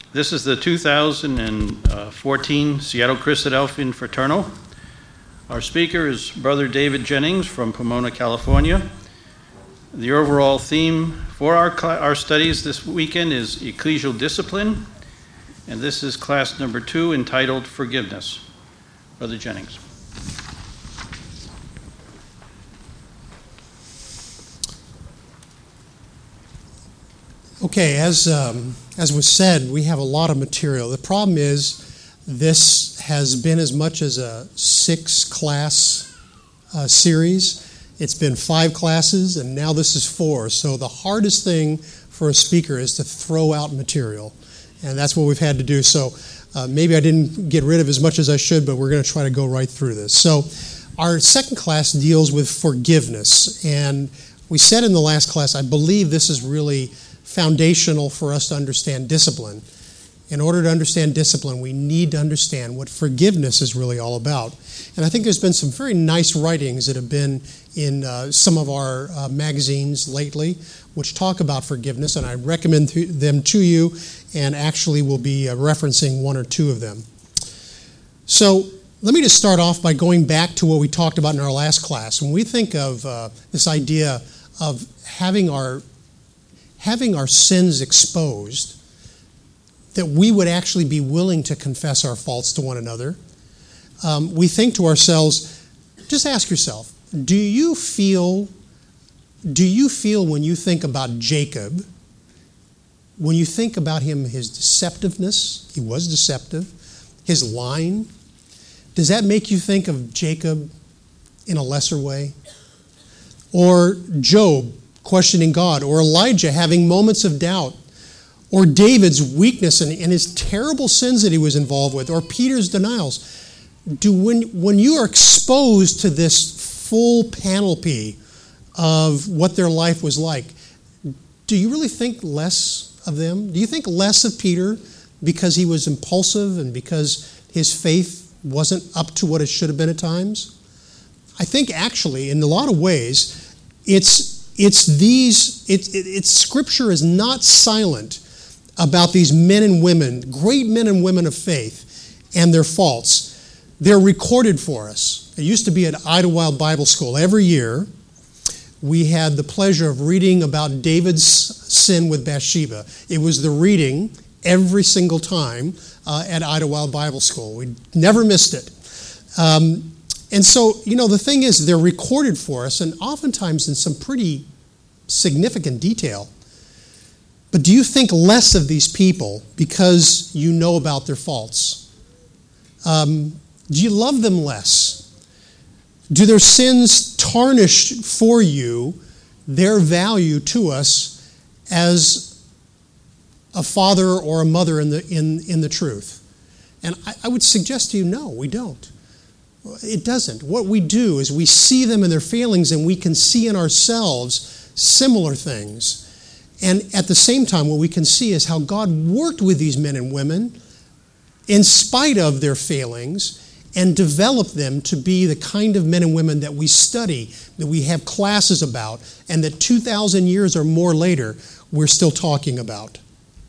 This is the 2014 Seattle Christadelphian Fraternal. Our speaker is Brother David Jennings from Pomona, California. The overall theme for our studies this weekend is ecclesial discipline, and this is class number 2 entitled Forgiveness. Brother Jennings. Okay, as was said, we have a lot of material. The problem is this has been as much as a 6-class series. It's been 5 classes, and now this is 4. So the hardest thing for a speaker is to throw out material, and that's what we've had to do. So maybe I didn't get rid of as much as I should, but we're going to try to go right through this. So our second class deals with forgiveness, and we said in the last class, I believe this is really foundational for us to understand discipline. In order to understand discipline, we need to understand what forgiveness is really all about. And I think there's been some very nice writings that have been in some of our magazines lately, which talk about forgiveness, and I recommend them to you, and actually will be referencing 1 or 2 of them. So let me just start off by going back to what we talked about in our last class. When we think of this idea of having our sins exposed, that we would actually be willing to confess our faults to one another, we think to ourselves, just ask yourself, do you feel when you think about Jacob, when you think about him, his deceptiveness, he was deceptive, his lying, does that make you think of Jacob in a lesser way? Or Job questioning God, or Elijah having moments of doubt, or David's weakness and his terrible sins that he was involved with, or Peter's denials. When you are exposed to this full panoply of what their life was like, do you really think less of them? Do you think less of Peter because he was impulsive and because his faith wasn't up to what it should have been at times? I think actually, in a lot of ways, Scripture is not silent about these men and women, great men and women of faith, and their faults. They're recorded for us. It used to be at Idlewild Bible School. Every year, we had the pleasure of reading about David's sin with Bathsheba. It was the reading every single time at Idlewild Bible School. We never missed it. And so, the thing is, they're recorded for us, and oftentimes in some pretty significant detail. But do you think less of these people because you know about their faults? Do you love them less? Do their sins tarnish for you their value to us as a father or a mother in the truth? And I would suggest to you, no, we don't. It doesn't. What we do is we see them in their failings, and we can see in ourselves similar things. And at the same time, what we can see is how God worked with these men and women in spite of their failings and developed them to be the kind of men and women that we study, that we have classes about, and that 2,000 years or more later, we're still talking about.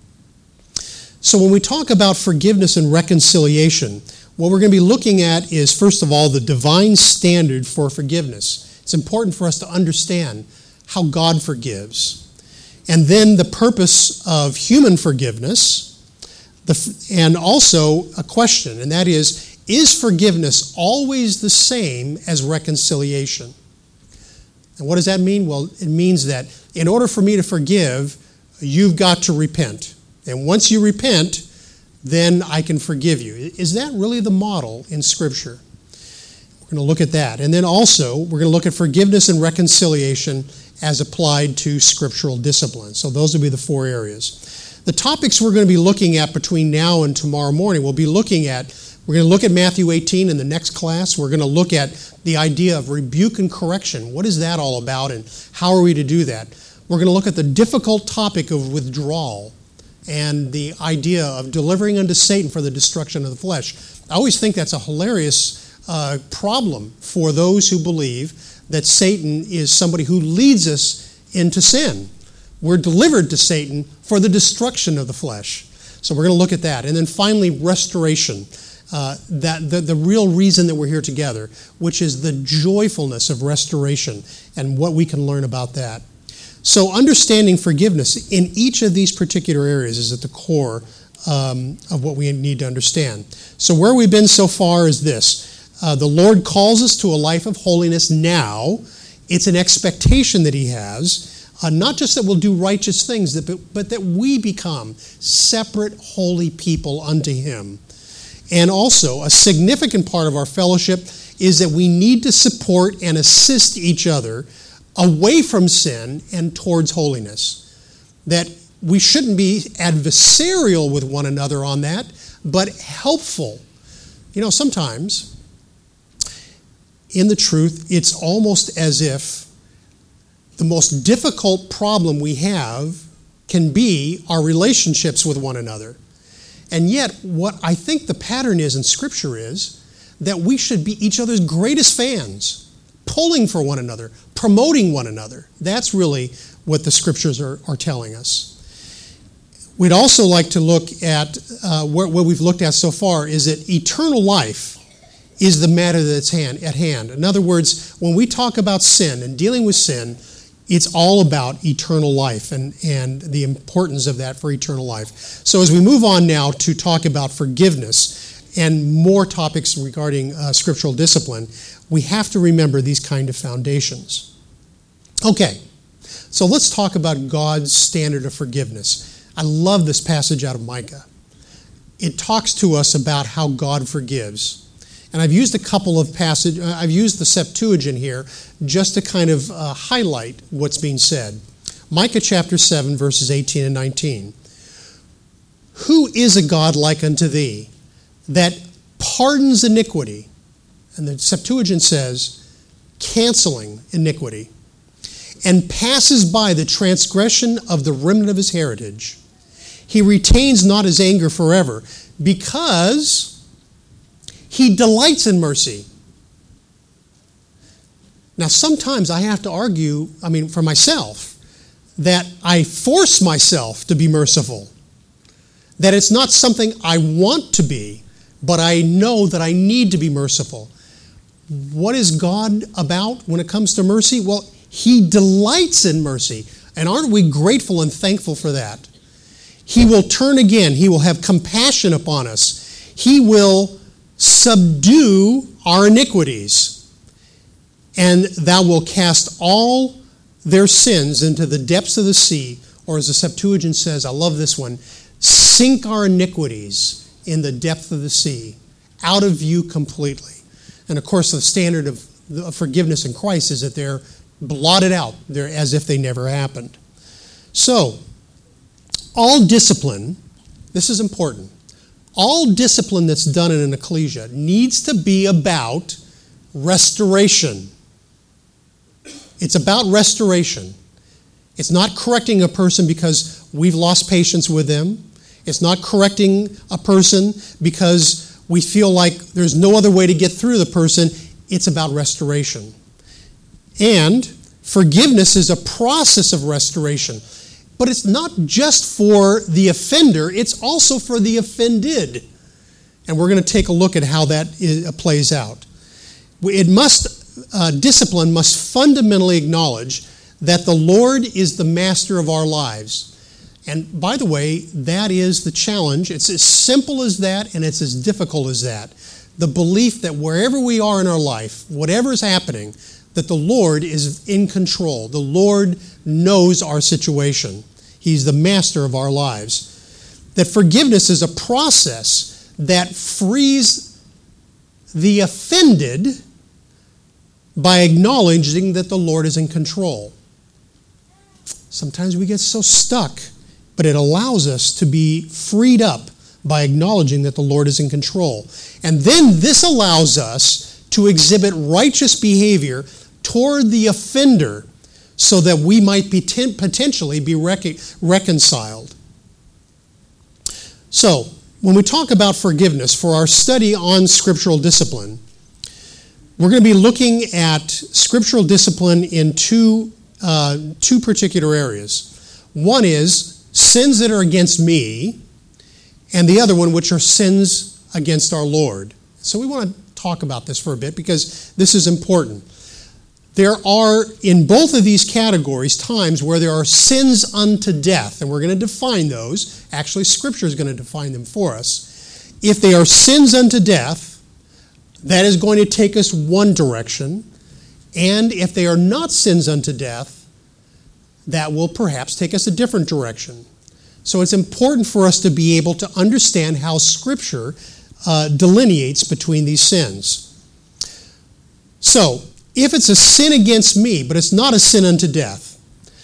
So when we talk about forgiveness and reconciliation, what we're going to be looking at is, first of all, the divine standard for forgiveness. It's important for us to understand how God forgives. And then the purpose of human forgiveness, and also a question, and that is forgiveness always the same as reconciliation? And what does that mean? Well, it means that in order for me to forgive, you've got to repent. And once you repent, then I can forgive you. Is that really the model in Scripture? We're going to look at that. And then also, we're going to look at forgiveness and reconciliation as applied to scriptural discipline. So those will be the 4 areas. The topics we're going to be looking at between now and tomorrow morning, we're going to look at Matthew 18 in the next class. We're going to look at the idea of rebuke and correction. What is that all about, and how are we to do that? We're going to look at the difficult topic of withdrawal and the idea of delivering unto Satan for the destruction of the flesh. I always think that's a hilarious problem for those who believe that Satan is somebody who leads us into sin. We're delivered to Satan for the destruction of the flesh. So we're going to look at that. And then finally, restoration. That the real reason that we're here together, which is the joyfulness of restoration and what we can learn about that. So understanding forgiveness in each of these particular areas is at the core of what we need to understand. So where we've been so far is this. The Lord calls us to a life of holiness now. It's an expectation that He has, not just that we'll do righteous things, but that we become separate, holy people unto Him. And also, a significant part of our fellowship is that we need to support and assist each other away from sin and towards holiness. That we shouldn't be adversarial with one another on that, but helpful. You know, sometimes, in the truth, it's almost as if the most difficult problem we have can be our relationships with one another. And yet, what I think the pattern is in Scripture is that we should be each other's greatest fans, pulling for one another, promoting one another. That's really what the Scriptures are telling us. We'd also like to look at what we've looked at so far is that eternal life is the matter that's at hand. In other words, when we talk about sin and dealing with sin, it's all about eternal life and the importance of that for eternal life. So as we move on now to talk about forgiveness and more topics regarding scriptural discipline, we have to remember these kind of foundations. Okay, so let's talk about God's standard of forgiveness. I love this passage out of Micah. It talks to us about how God forgives. And I've used a couple of passages, I've used the Septuagint here just to kind of highlight what's being said. Micah chapter 7, verses 18 and 19. Who is a God like unto thee, that pardons iniquity? And the Septuagint says, canceling iniquity, and passes by the transgression of the remnant of his heritage. He retains not his anger forever, because He delights in mercy. Now, sometimes I have to argue, for myself, that I force myself to be merciful. That it's not something I want to be, but I know that I need to be merciful. What is God about when it comes to mercy? Well, He delights in mercy. And aren't we grateful and thankful for that? He will turn again. He will have compassion upon us. He will subdue our iniquities, and thou wilt cast all their sins into the depths of the sea, or as the Septuagint says, I love this one, sink our iniquities in the depth of the sea, out of view completely. And of course, the standard of forgiveness in Christ is that they're blotted out, they're as if they never happened. So, all discipline, this is important, all discipline that's done in an ecclesia needs to be about restoration. It's about restoration. It's not correcting a person because we've lost patience with them. It's not correcting a person because we feel like there's no other way to get through the person. It's about restoration. And forgiveness is a process of restoration. But it's not just for the offender, it's also for the offended. And we're going to take a look at how that plays out. Discipline must fundamentally acknowledge that the Lord is the master of our lives. And by the way, that is the challenge. It's as simple as that, and it's as difficult as that. The belief that wherever we are in our life, whatever is happening, that the Lord is in control. The Lord knows our situation. He's the master of our lives. That forgiveness is a process that frees the offended by acknowledging that the Lord is in control. Sometimes we get so stuck, but it allows us to be freed up by acknowledging that the Lord is in control. And then this allows us to exhibit righteous behavior toward the offender so that we might be potentially be reconciled. So, when we talk about forgiveness for our study on scriptural discipline, we're going to be looking at scriptural discipline in two particular areas. One is sins that are against me, and the other one, which are sins against our Lord. So we want to talk about this for a bit because this is important. There are, in both of these categories, times where there are sins unto death, and we're going to define those. Actually, Scripture is going to define them for us. If they are sins unto death, that is going to take us one direction, and if they are not sins unto death, that will perhaps take us a different direction. So it's important for us to be able to understand how Scripture delineates between these sins. So, if it's a sin against me, but it's not a sin unto death,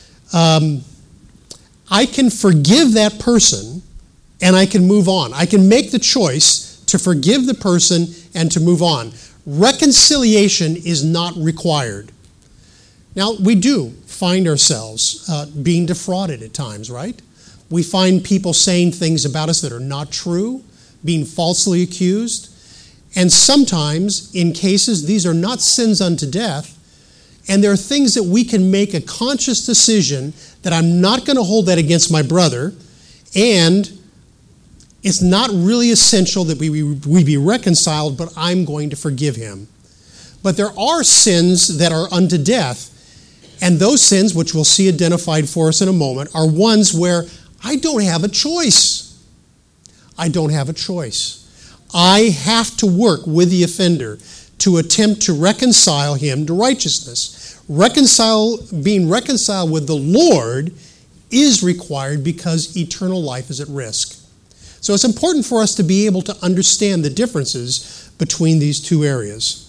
I can forgive that person and I can move on. I can make the choice to forgive the person and to move on. Reconciliation is not required. Now, we do find ourselves being defrauded at times, right? We find people saying things about us that are not true, being falsely accused. And sometimes, in cases, these are not sins unto death, and there are things that we can make a conscious decision that I'm not going to hold that against my brother, and it's not really essential that we be reconciled, but I'm going to forgive him. But there are sins that are unto death, and those sins, which we'll see identified for us in a moment, are ones where I don't have a choice. I don't have a choice. I have to work with the offender to attempt to reconcile him to righteousness. Being reconciled with the Lord is required because eternal life is at risk. So it's important for us to be able to understand the differences between these two areas.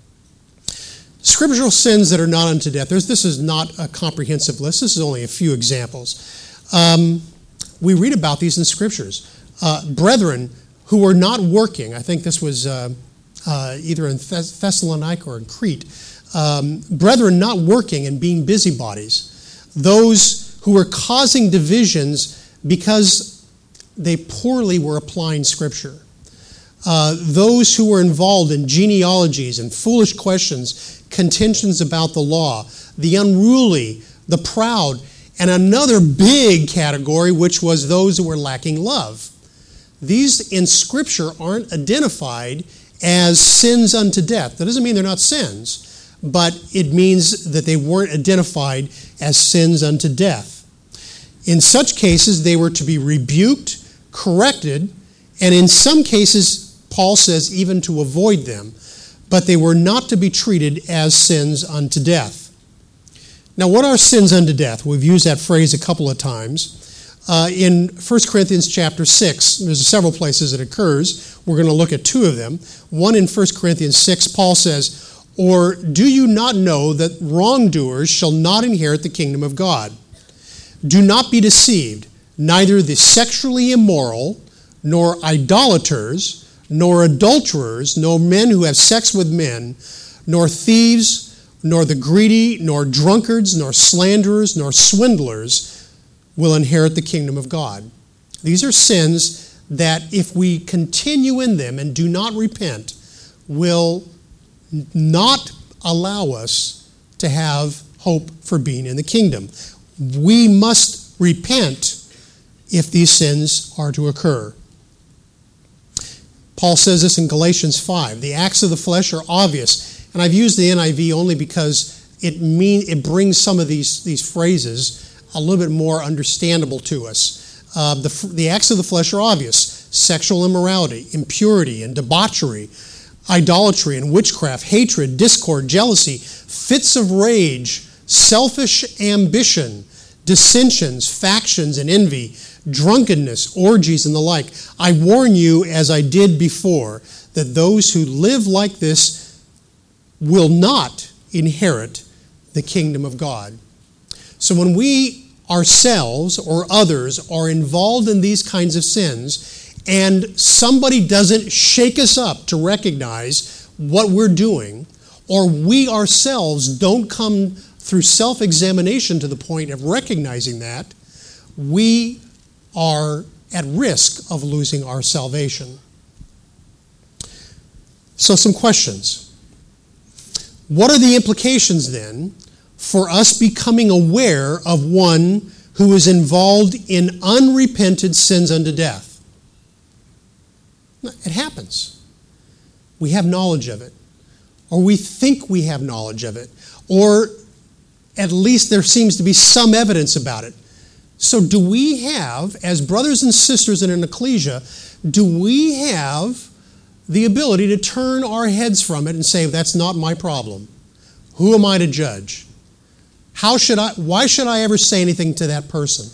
Scriptural sins that are not unto death. This is not a comprehensive list. This is only a few examples. We read about these in Scriptures. Brethren who are not working. I think this was either in Thessalonica or in Crete. Brethren not working and being busybodies. Those who were causing divisions because they poorly were applying Scripture. Those who were involved in genealogies and foolish questions, contentions about the law, the unruly, the proud, and another big category, which was those who were lacking love. These in Scripture aren't identified as sins unto death. That doesn't mean they're not sins, but it means that they weren't identified as sins unto death. In such cases, they were to be rebuked, corrected, and in some cases, Paul says, even to avoid them, but they were not to be treated as sins unto death. Now, what are sins unto death? We've used that phrase a couple of times. In 1 Corinthians chapter 6, there's several places it occurs. We're going to look at two of them. One in 1 Corinthians 6, Paul says, "Or do you not know that wrongdoers shall not inherit the kingdom of God? Do not be deceived, neither the sexually immoral, nor idolaters, nor adulterers, nor men who have sex with men, nor thieves, nor the greedy, nor drunkards, nor slanderers, nor swindlers will inherit the kingdom of God." These are sins that if we continue in them and do not repent, will not allow us to have hope for being in the kingdom. We must repent if these sins are to occur. Paul says this in Galatians 5. The acts of the flesh are obvious. And I've used the NIV only because it brings some of these phrases a little bit more understandable to us. The acts of the flesh are obvious. Sexual immorality, impurity and debauchery, idolatry and witchcraft, hatred, discord, jealousy, fits of rage, selfish ambition, dissensions, factions and envy, drunkenness, orgies and the like. I warn you, as I did before, that those who live like this will not inherit the kingdom of God. So when we ourselves or others are involved in these kinds of sins and somebody doesn't shake us up to recognize what we're doing, or we ourselves don't come through self-examination to the point of recognizing that, we are at risk of losing our salvation. So some questions. What are the implications then for us becoming aware of one who is involved in unrepented sins unto death? It happens. We have knowledge of it, or we think we have knowledge of it, or at least there seems to be some evidence about it. So do we have, as brothers and sisters in an ecclesia, do we have the ability to turn our heads from it and say, that's not my problem? Who am I to judge? Why should I ever say anything to that person?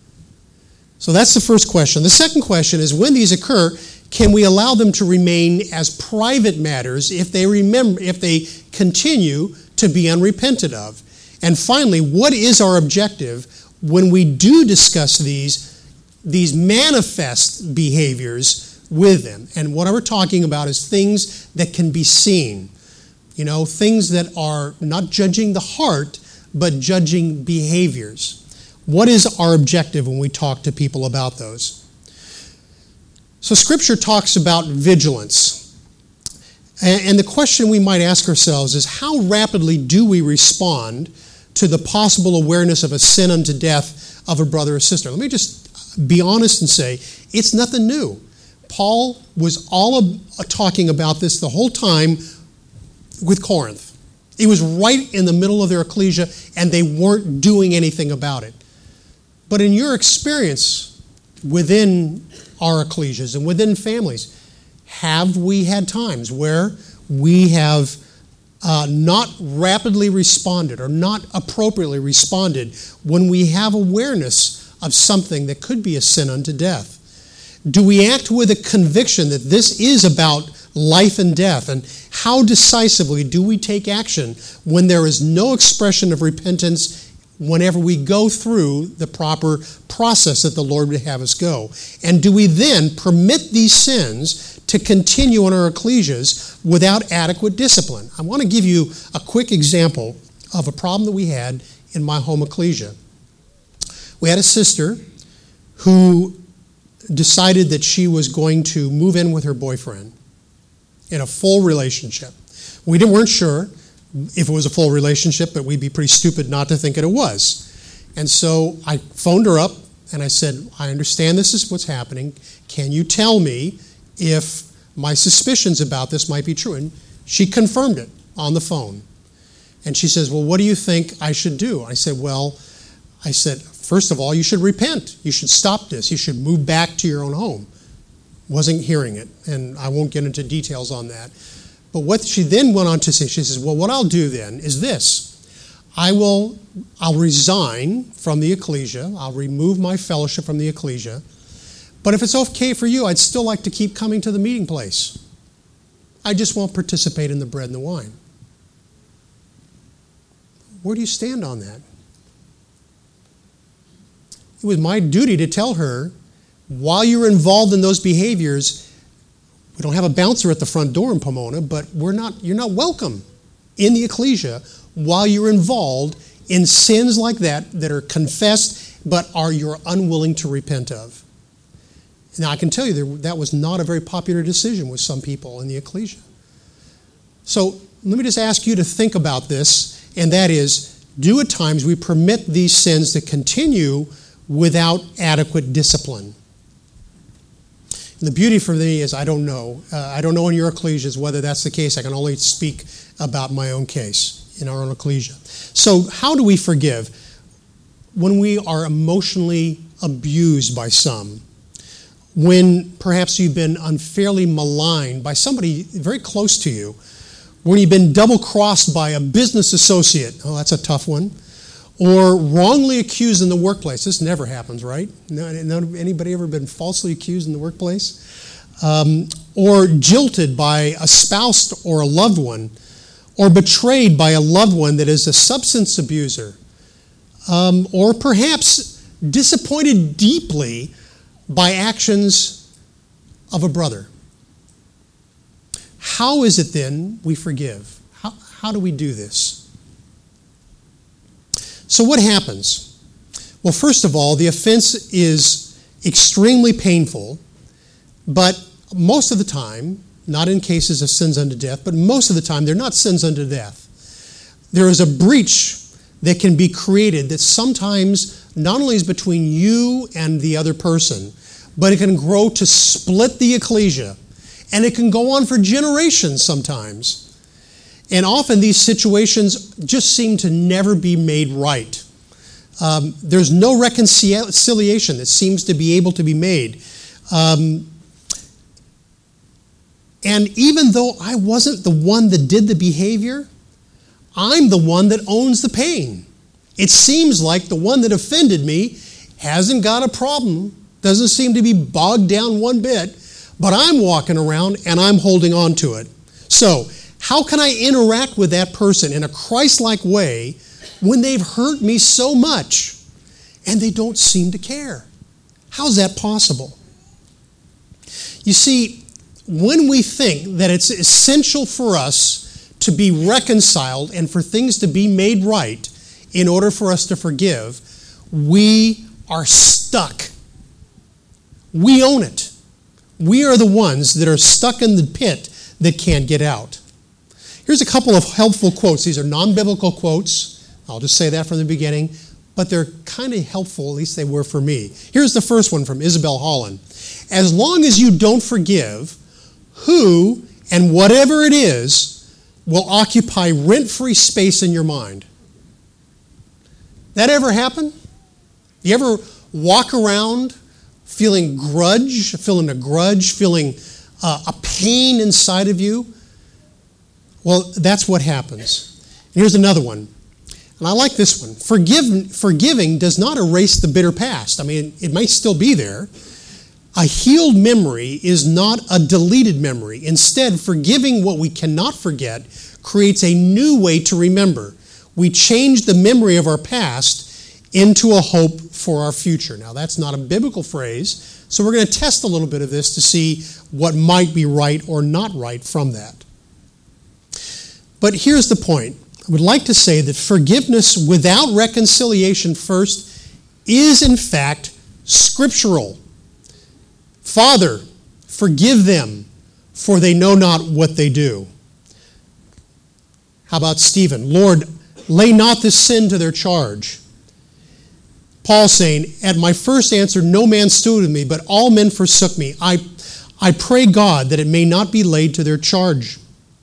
So that's the first question. The second question is, when these occur, can we allow them to remain as private matters if they continue to be unrepented of? And finally, what is our objective when we do discuss these manifest behaviors with them? And what we're talking about is things that can be seen. Things that are not judging the heart, but judging behaviors. What is our objective when we talk to people about those? So Scripture talks about vigilance. And the question we might ask ourselves is, how rapidly do we respond to the possible awareness of a sin unto death of a brother or sister? Let me just be honest and say, it's nothing new. Paul was all talking about this the whole time with Corinth. It was right in the middle of their ecclesia, and they weren't doing anything about it. But in your experience within our ecclesias and within families, have we had times where we have not rapidly responded or not appropriately responded when we have awareness of something that could be a sin unto death? Do we act with a conviction that this is about life and death? And how decisively do we take action when there is no expression of repentance whenever we go through the proper process that the Lord would have us go? And do we then permit these sins to continue in our ecclesias without adequate discipline? I want to give you a quick example of a problem that we had in my home ecclesia. We had a sister who decided that she was going to move in with her boyfriend in a full relationship. We weren't sure if it was a full relationship, but we'd be pretty stupid not to think that it was. And so I phoned her up and I said, I understand this is what's happening. Can you tell me if my suspicions about this might be true? And she confirmed it on the phone. And she says, well, what do you think I should do? I said, first of all, you should repent. You should stop this. You should move back to your own home. Wasn't hearing it, and I won't get into details on that. But what she then went on to say, she says, well, what I'll do then is this. I'll resign from the ecclesia. I'll remove my fellowship from the ecclesia. But if it's okay for you, I'd still like to keep coming to the meeting place. I just won't participate in the bread and the wine. Where do you stand on that? It was my duty to tell her, while you're involved in those behaviors, we don't have a bouncer at the front door in Pomona, but you're not welcome in the ecclesia while you're involved in sins like that are confessed but you're unwilling to repent of. Now, I can tell you that was not a very popular decision with some people in the ecclesia. So let me just ask you to think about this, and that is, do at times we permit these sins to continue without adequate discipline? And the beauty for me is I don't know. I don't know in your ecclesias whether that's the case. I can only speak about my own case in our own ecclesia. So how do we forgive? When we are emotionally abused by some, when perhaps you've been unfairly maligned by somebody very close to you, when you've been double-crossed by a business associate, oh, that's a tough one, or wrongly accused in the workplace. This never happens, right? Anybody ever been falsely accused in the workplace? Or jilted by a spouse or a loved one, or betrayed by a loved one that is a substance abuser, or perhaps disappointed deeply by actions of a brother. How is it then we forgive? How do we do this? So what happens? Well, first of all, the offense is extremely painful, but most of the time, not in cases of sins unto death, but most of the time, they're not sins unto death. There is a breach that can be created that sometimes not only is between you and the other person, but it can grow to split the ecclesia. And it can go on for generations sometimes. And often these situations just seem to never be made right. There's no reconciliation that seems to be able to be made. And even though I wasn't the one that did the behavior, I'm the one that owns the pain. It seems like the one that offended me hasn't got a problem, doesn't seem to be bogged down one bit, but I'm walking around and I'm holding on to it. So, how can I interact with that person in a Christ-like way when they've hurt me so much and they don't seem to care? How's that possible? You see, when we think that it's essential for us to be reconciled and for things to be made right in order for us to forgive, we are stuck. We own it. We are the ones that are stuck in the pit that can't get out. Here's a couple of helpful quotes. These are non-biblical quotes. I'll just say that from the beginning. But they're kind of helpful, at least they were for me. Here's the first one from Isabel Holland. As long as you don't forgive, who and whatever it is will occupy rent-free space in your mind. That ever happen? You ever walk around feeling a grudge, feeling a pain inside of you? Well, that's what happens. And here's another one. And I like this one. Forgiving does not erase the bitter past. I mean, it might still be there. A healed memory is not a deleted memory. Instead, forgiving what we cannot forget creates a new way to remember. We change the memory of our past into a hope for our future. Now, that's not a biblical phrase, so we're going to test a little bit of this to see what might be right or not right from that. But here's the point. I would like to say that forgiveness without reconciliation first is, in fact, scriptural. Father, forgive them, for they know not what they do. How about Stephen? Lord, lay not this sin to their charge. Paul saying, at my first answer, no man stood with me, but all men forsook me. I pray God that it may not be laid to their charge.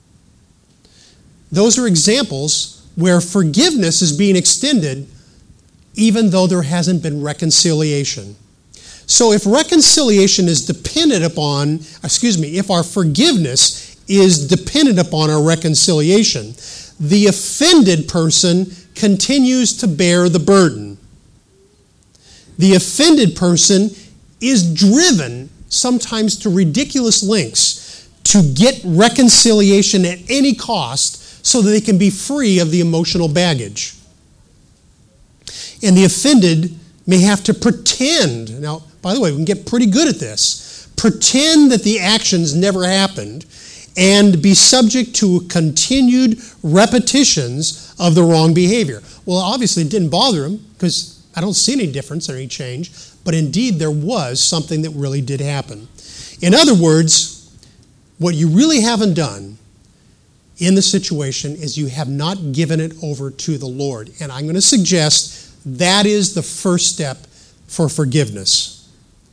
Those are examples where forgiveness is being extended even though there hasn't been reconciliation. So if reconciliation is dependent upon, if our forgiveness is dependent upon our reconciliation, the offended person continues to bear the burden. The offended person is driven sometimes to ridiculous lengths to get reconciliation at any cost so that they can be free of the emotional baggage. And the offended may have to pretend. Now, by the way, we can get pretty good at this. Pretend that the actions never happened and be subject to continued repetitions of the wrong behavior. Well, obviously it didn't bother him because I don't see any difference or any change, but indeed there was something that really did happen. In other words, what you really haven't done in the situation is you have not given it over to the Lord. And I'm going to suggest that is the first step for forgiveness.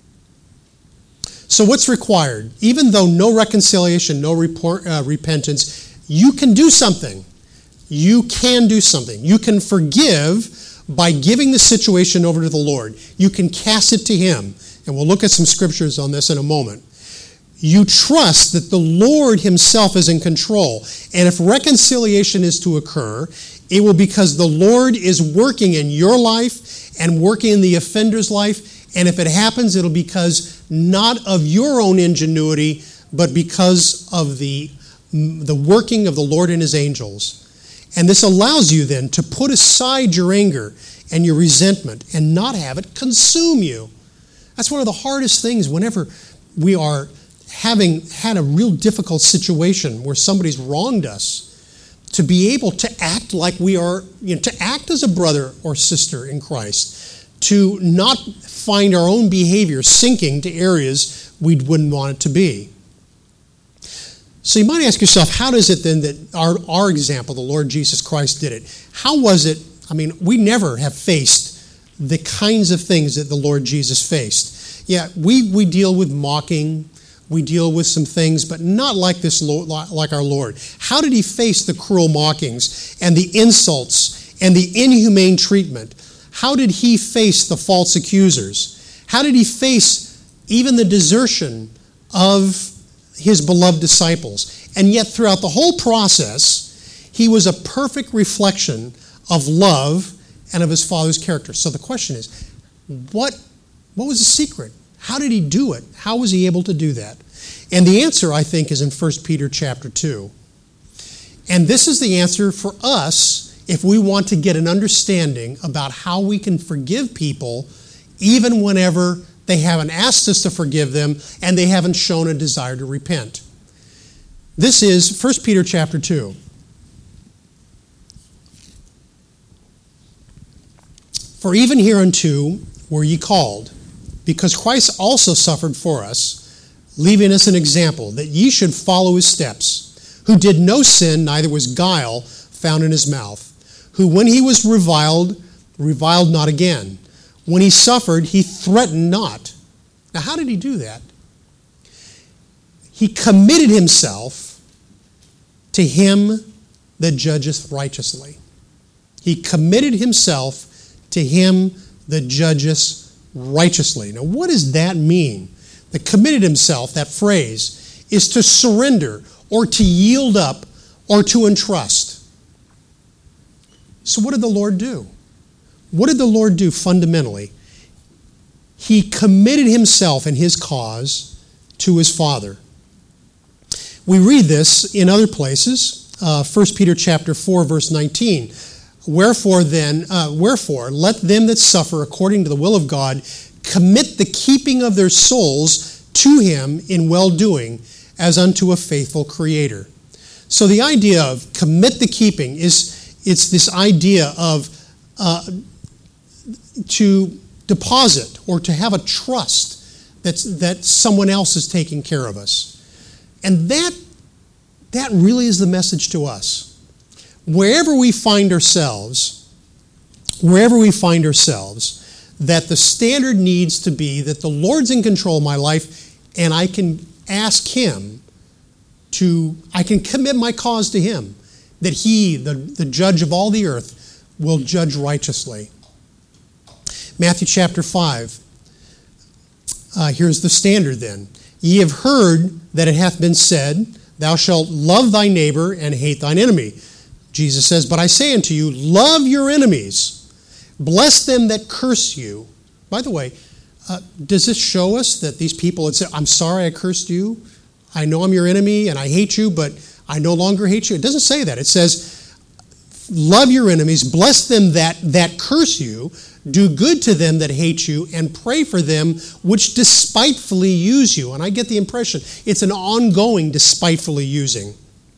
So what's required? Even though no reconciliation, no repentance, you can do something. You can do something. You can forgive by giving the situation over to the Lord. You can cast it to Him. And we'll look at some scriptures on this in a moment. You trust that the Lord Himself is in control. And if reconciliation is to occur, it will be because the Lord is working in your life and working in the offender's life. And if it happens, it'll be because not of your own ingenuity, but because of the working of the Lord and His angels. And this allows you then to put aside your anger and your resentment and not have it consume you. That's one of the hardest things whenever we are having had a real difficult situation where somebody's wronged us, to be able to act like we are, to act as a brother or sister in Christ, to not find our own behavior sinking to areas we wouldn't want it to be. So you might ask yourself, how does it then that our example, the Lord Jesus Christ, did it? How was it? I mean, we never have faced the kinds of things that the Lord Jesus faced. Yeah, we deal with mocking. we deal with some things, but not like this, like our Lord. How did he face the cruel mockings and the insults and the inhumane treatment? How did he face the false accusers? How did he face even the desertion of his beloved disciples? And yet throughout the whole process, he was a perfect reflection of love and of his Father's character. So the question is, what was the secret? How did he do it? How was he able to do that? And the answer, I think, is in 1 Peter chapter 2. And this is the answer for us if we want to get an understanding about how we can forgive people even whenever they haven't asked us to forgive them and they haven't shown a desire to repent. This is 1 Peter chapter 2. For even hereunto were ye called, because Christ also suffered for us, leaving us an example, that ye should follow his steps, who did no sin, neither was guile found in his mouth, who when he was reviled not again. When he suffered, he threatened not. Now, how did he do that? He committed himself to him that judgeth righteously. He committed himself to him that judgeth righteously. Now, what does that mean? The committed himself, that phrase, is to surrender or to yield up or to entrust. So what did the Lord do? What did the Lord do fundamentally? He committed himself and his cause to his Father. We read this in other places. 1 Peter chapter 4, verse 19. Wherefore, let them that suffer according to the will of God commit the keeping of their souls to him in well-doing as unto a faithful Creator. So the idea of commit the keeping it's this idea of to deposit or to have a trust that someone else is taking care of us. And that really is the message to us. Wherever we find ourselves, that the standard needs to be that the Lord's in control of my life and I can ask him I can commit my cause to him, that he, the judge of all the earth, will judge righteously. Matthew chapter 5. Here's the standard then. Ye have heard that it hath been said, thou shalt love thy neighbor and hate thine enemy. Jesus says, but I say unto you, love your enemies. Bless them that curse you. By the way, does this show us that these people had said, I'm sorry I cursed you. I know I'm your enemy and I hate you, but I no longer hate you. It doesn't say that. It says, love your enemies, bless them that curse you, do good to them that hate you, and pray for them which despitefully use you. And I get the impression it's an ongoing despitefully using.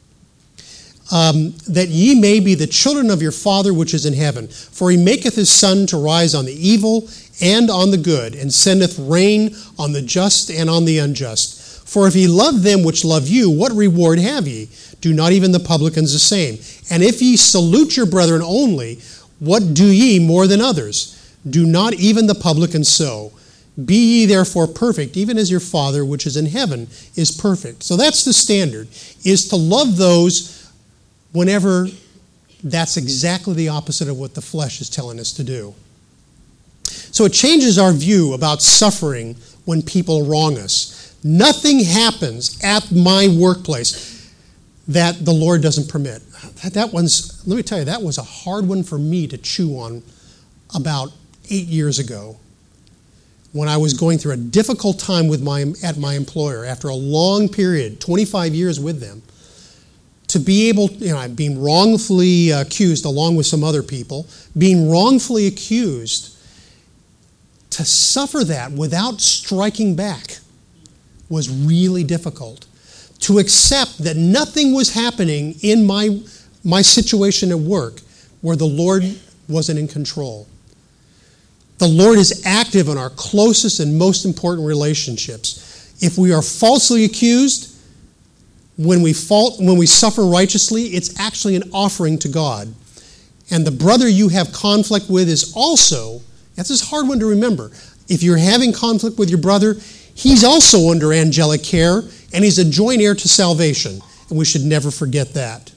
That ye may be the children of your Father which is in heaven. For he maketh his sun to rise on the evil and on the good, and sendeth rain on the just and on the unjust. For if ye love them which love you, what reward have ye? Do not even the publicans the same? And if ye salute your brethren only, what do ye more than others? Do not even the publicans so? Be ye therefore perfect, even as your Father which is in heaven is perfect. So that's the standard, is to love those whenever that's exactly the opposite of what the flesh is telling us to do. So it changes our view about suffering when people wrong us. Nothing happens at my workplace that the Lord doesn't permit. Let me tell you, that was a hard one for me to chew on about 8 years ago when I was going through a difficult time at my employer after a long period, 25 years with them. To be able, being wrongfully accused along with some other people, being wrongfully accused, to suffer that without striking back was really difficult. To accept that nothing was happening in my situation at work where the Lord wasn't in control. The Lord is active in our closest and most important relationships. If we are falsely accused, when we suffer righteously, it's actually an offering to God. And the brother you have conflict with is also, that's this hard one to remember, If you're having conflict with your brother, he's also under angelic care, and he's a joint heir to salvation. And we should never forget that.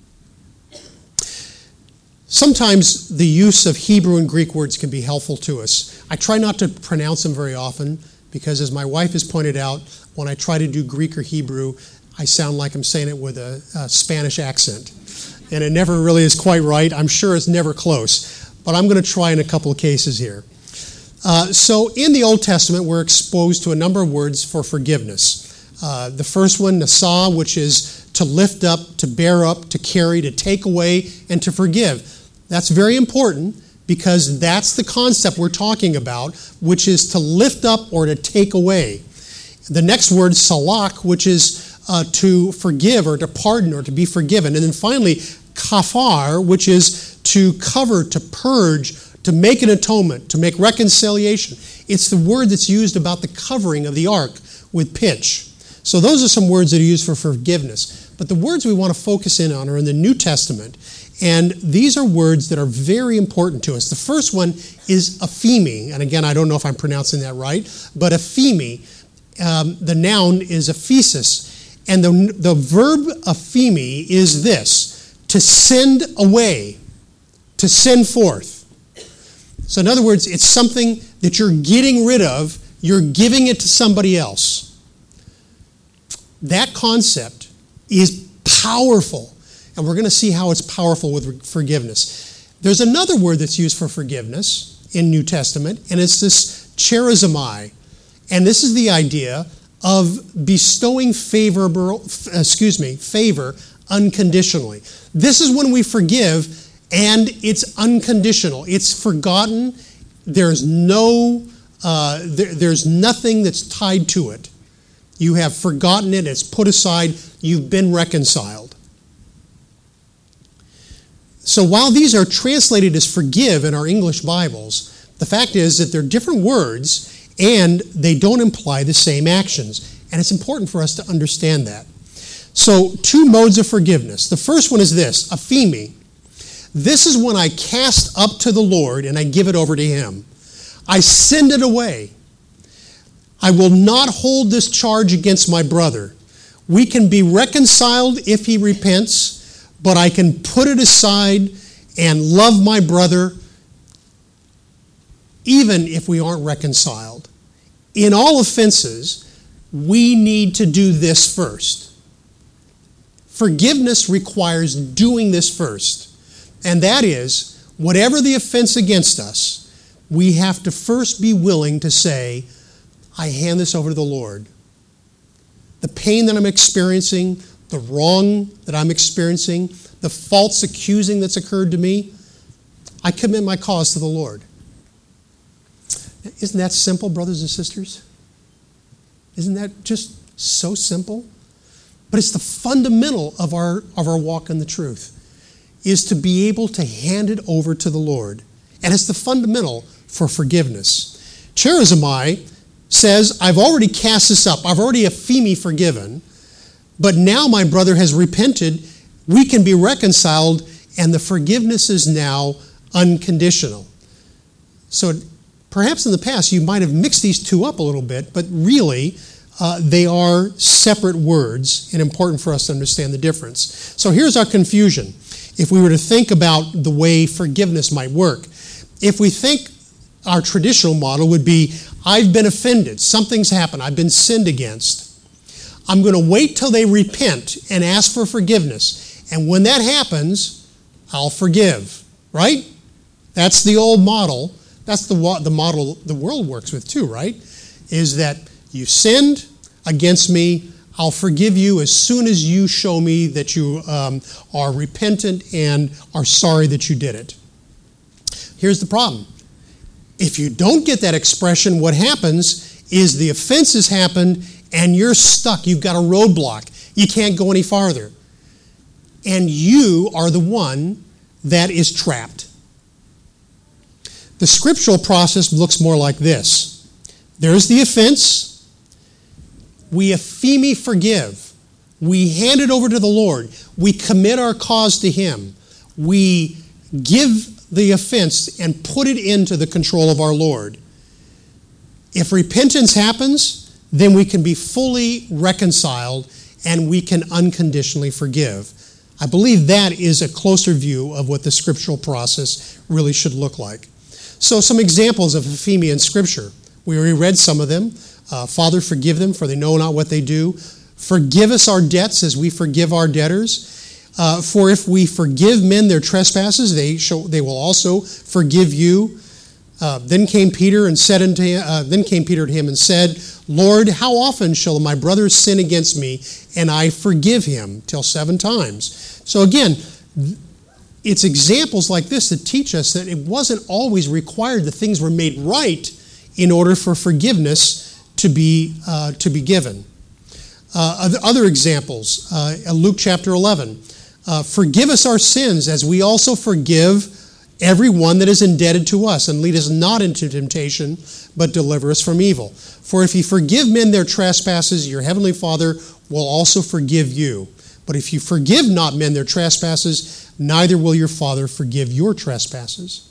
Sometimes the use of Hebrew and Greek words can be helpful to us. I try not to pronounce them very often because, as my wife has pointed out, when I try to do Greek or Hebrew, I sound like I'm saying it with a Spanish accent. And it never really is quite right. I'm sure it's never close. But I'm going to try in a couple of cases here. So in the Old Testament, we're exposed to a number of words for forgiveness. The first one, nasa, which is to lift up, to bear up, to carry, to take away, and to forgive. That's very important because that's the concept we're talking about, which is to lift up or to take away. The next word, salak, which is to forgive or to pardon or to be forgiven. And then finally, kafar, which is to cover, to purge, to make an atonement, to make reconciliation. It's the word that's used about the covering of the ark with pitch. So those are some words that are used for forgiveness. But the words we want to focus in on are in the New Testament. And these are words that are very important to us. The first one is aphemi. And again, I don't know if I'm pronouncing that right, but aphemi, the noun is aphesis. And the verb aphemi is this, to send away, to send forth. So in other words, it's something that you're getting rid of, you're giving it to somebody else. That concept is powerful. And we're going to see how it's powerful with forgiveness. There's another word that's used for forgiveness in New Testament, and it's this charizomai. And this is the idea of bestowing favor unconditionally. This is when we forgive, and it's unconditional. It's forgotten. There's there's nothing that's tied to it. You have forgotten it. It's put aside. You've been reconciled. So while these are translated as forgive in our English Bibles, the fact is that they're different words and they don't imply the same actions. And it's important for us to understand that. So two modes of forgiveness. The first one is this, aphemi. This is when I cast up to the Lord and I give it over to Him. I send it away. I will not hold this charge against my brother. We can be reconciled if he repents, but I can put it aside and love my brother even if we aren't reconciled. In all offenses, we need to do this first. Forgiveness requires doing this first. And that is, whatever the offense against us, we have to first be willing to say, I hand this over to the Lord. The pain that I'm experiencing, the wrong that I'm experiencing, the false accusing that's occurred to me, I commit my cause to the Lord. Isn't that simple, brothers and sisters? Isn't that just so simple? But it's the fundamental of our walk in the truth, is to be able to hand it over to the Lord. And it's the fundamental for forgiveness. Charizomai says, I've already cast this up. I've already aphemi forgiven. But now my brother has repented. We can be reconciled, and the forgiveness is now unconditional. So perhaps in the past you might have mixed these two up a little bit, but really they are separate words, and important for us to understand the difference. So here's our confusion. If we were to think about the way forgiveness might work, if we think our traditional model would be, I've been offended, something's happened, I've been sinned against. I'm going to wait till they repent and ask for forgiveness. And when that happens, I'll forgive, right? That's the old model. That's the model the world works with too, right? Is that you sinned against me, I'll forgive you as soon as you show me that you are repentant and are sorry that you did it. Here's the problem. If you don't get that expression, what happens is the offense has happened and you're stuck. You've got a roadblock. You can't go any farther. And you are the one that is trapped. The scriptural process looks more like this. There's the offense. We aphemi forgive. We hand it over to the Lord. We commit our cause to Him. We give the offense and put it into the control of our Lord. If repentance happens, then we can be fully reconciled and we can unconditionally forgive. I believe that is a closer view of what the scriptural process really should look like. So some examples of Ephemian scripture. We already read some of them. Father, forgive them, for they know not what they do. Forgive us our debts as we forgive our debtors. For if we forgive men their trespasses, they will also forgive you. Then came Peter to him and said, Lord, how often shall my brother sin against me, and I forgive him? Till 7 times. So again, it's examples like this that teach us that it wasn't always required that things were made right in order for forgiveness to be given. Other examples, Luke chapter 11. Forgive us our sins as we also forgive everyone that is indebted to us, and lead us not into temptation, but deliver us from evil. For if you forgive men their trespasses, your heavenly Father will also forgive you. But if you forgive not men their trespasses, neither will your Father forgive your trespasses.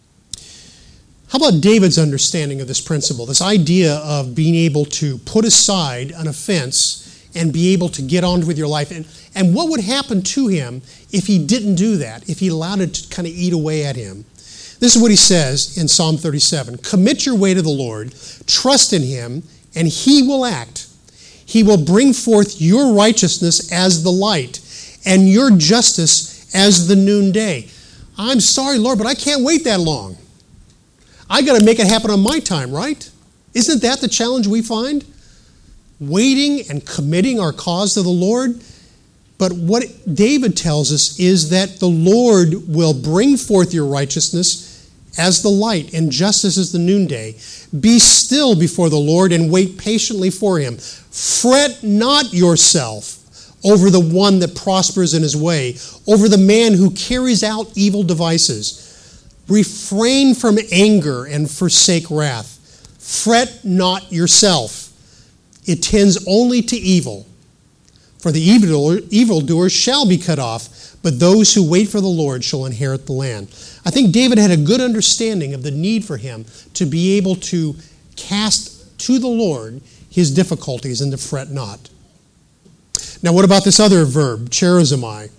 How about David's understanding of this principle, this idea of being able to put aside an offense and be able to get on with your life? And what would happen to him if he didn't do that, if he allowed it to kind of eat away at him? This is what he says in Psalm 37. Commit your way to the Lord, trust in him, and he will act. He will bring forth your righteousness as the light, and your justice as the noonday. I'm sorry, Lord, but I can't wait that long. I got to make it happen on my time, right? Isn't that the challenge we find? Waiting and committing our cause to the Lord. But what David tells us is that the Lord will bring forth your righteousness as the light and justice as the noonday. Be still before the Lord and wait patiently for him. Fret not yourself over the one that prospers in his way, over the man who carries out evil devices. Refrain from anger and forsake wrath. Fret not yourself. It tends only to evil. For the evildoers shall be cut off, but those who wait for the Lord shall inherit the land. I think David had a good understanding of the need for him to be able to cast to the Lord his difficulties and to fret not. Now, what about this other verb, charizomai?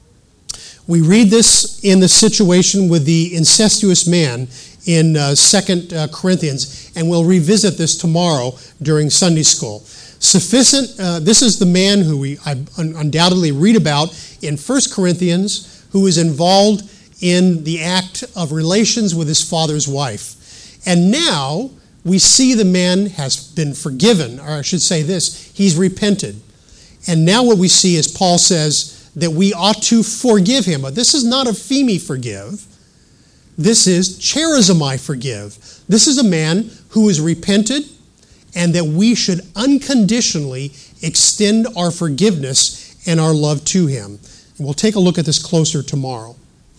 We read this in the situation with the incestuous man in 2 Corinthians, and we'll revisit this tomorrow during Sunday school. This is the man who we undoubtedly read about in 1 Corinthians, who is involved in the act of relations with his father's wife. And now we see the man has been forgiven, or I should say this, he's repented. And now what we see is Paul says that we ought to forgive him. But this is not a phemi forgive. This is charizomai forgive. This is a man who is repented, and that we should unconditionally extend our forgiveness and our love to him. And we'll take a look at this closer tomorrow.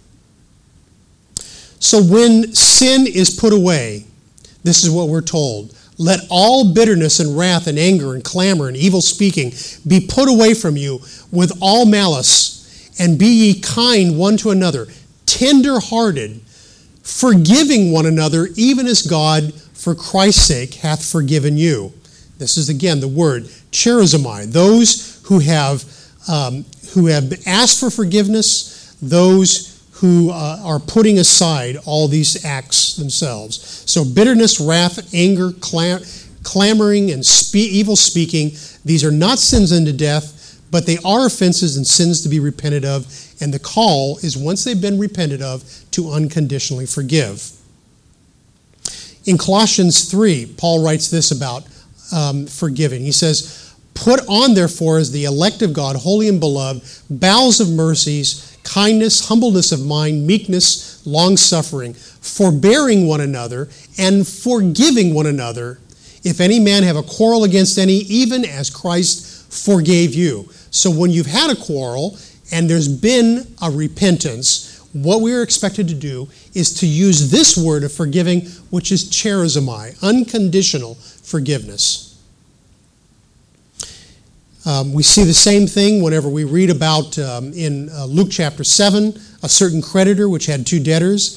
So when sin is put away, this is what we're told. Let all bitterness and wrath and anger and clamor and evil speaking be put away from you with all malice, and be ye kind one to another, tender-hearted, forgiving one another, even as God, for Christ's sake, hath forgiven you. This is again the word charizomai. Those who have asked for forgiveness, those who are putting aside all these acts themselves. So bitterness, wrath, anger, clamoring, and evil speaking, these are not sins unto death, but they are offenses and sins to be repented of. And the call is, once they've been repented of, to unconditionally forgive. In Colossians 3, Paul writes this about forgiving. He says, put on, therefore, as the elect of God, holy and beloved, bowels of mercies, kindness, humbleness of mind, meekness, long-suffering, forbearing one another, and forgiving one another, if any man have a quarrel against any, even as Christ forgave you. So when you've had a quarrel and there's been a repentance, what we are expected to do is to use this word of forgiving, which is charizomai, unconditional forgiveness. We see the same thing whenever we read about in Luke chapter 7, a certain creditor which had 2 debtors.